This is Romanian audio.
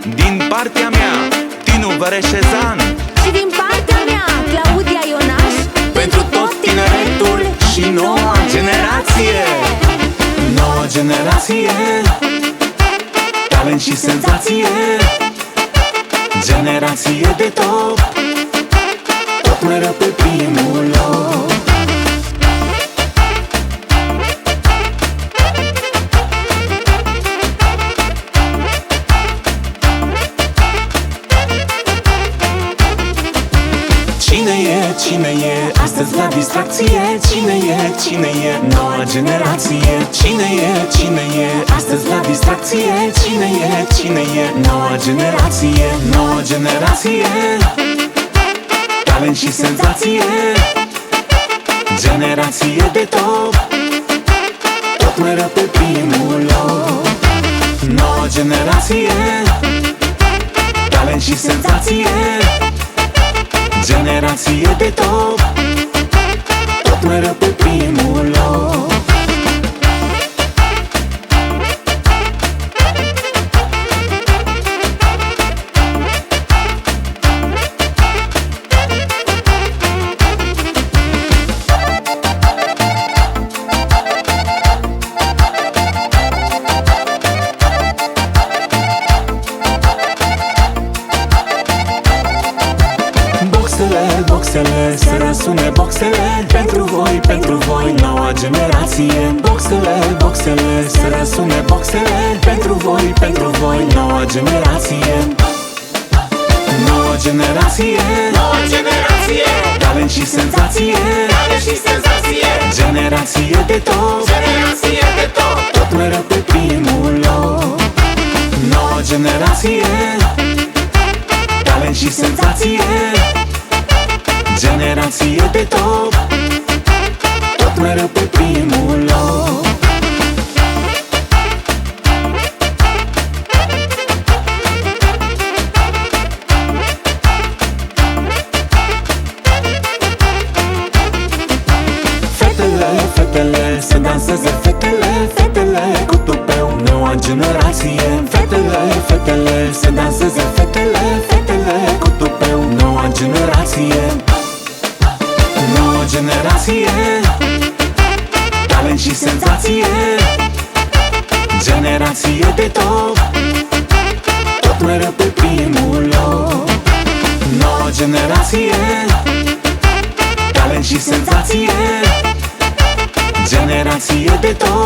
Din partea mea, Tinu Văreșezan. Și din partea mea, Claudia Ionaș. Pentru tot tineretul și noua generație. Noua generație, talent și senzație. Generație de top, tot mereu pe primul loc. Cine e astăzi la distracție? Cine e noua generație? Cine e astăzi la distracție? Cine e noua generație? Noua generație, talent și senzație. Generație de top, tot mereu pe primul loc. Noua generație, talent și senzație. Generație de top, tot mereu pe primul loc. Boxele, să răsune boxele pentru voi, noua generație. Boxele, să răsune boxele pentru voi, noua generație. Noua generație, talent și senzație. Generație de top, tot mereu pe primul loc. Noua generație, talent și senzație. Generație de top, tot mereu pe primul loc. Fetele, să danseze fetele cu tupeu, noua generație. Fetele, să danseze fetele cu tupeu, noua generație. Noua generație, talent și senzație. Generație de top, tot mereu pe primul loc. Noua generație, talent și senzație. Generație de top,